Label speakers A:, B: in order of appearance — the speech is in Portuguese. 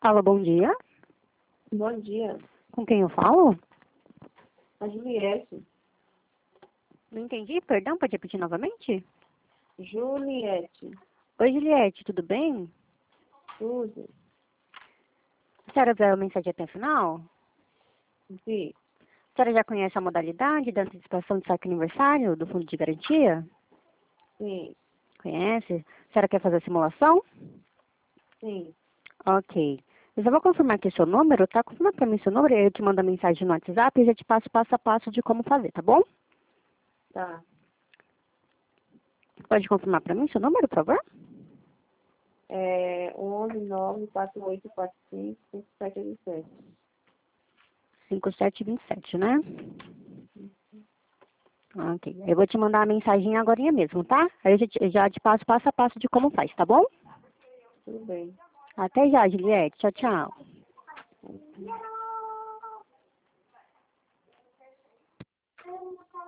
A: Alô, bom dia.
B: Bom dia,
A: Com quem eu falo?
B: a Juliette.
A: Não entendi, perdão, pode repetir novamente?
B: Juliette,
A: Oi, Juliette, tudo bem?
B: tudo.
A: A senhora viu a mensagem até o final?
B: Vi,
A: A senhora já conhece a modalidade da antecipação de saque aniversário do Fundo de Garantia?
B: sim,
A: Conhece? A senhora quer fazer a simulação?
B: sim,
A: Ok. Eu só vou confirmar aqui seu número, tá? Confirma pra mim seu número, eu te mando a mensagem no WhatsApp e já te passo passo a passo de como fazer, tá bom?
B: tá.
A: Pode confirmar pra mim seu número, por favor?
B: É 11 94845 5787.
A: 5727, né? Ok. Eu vou te mandar a mensagem agorinha mesmo, tá? Aí eu já te passo passo a passo de como faz, tá bom?
B: Tudo bem.
A: Até já, Juliette. Tchau, tchau.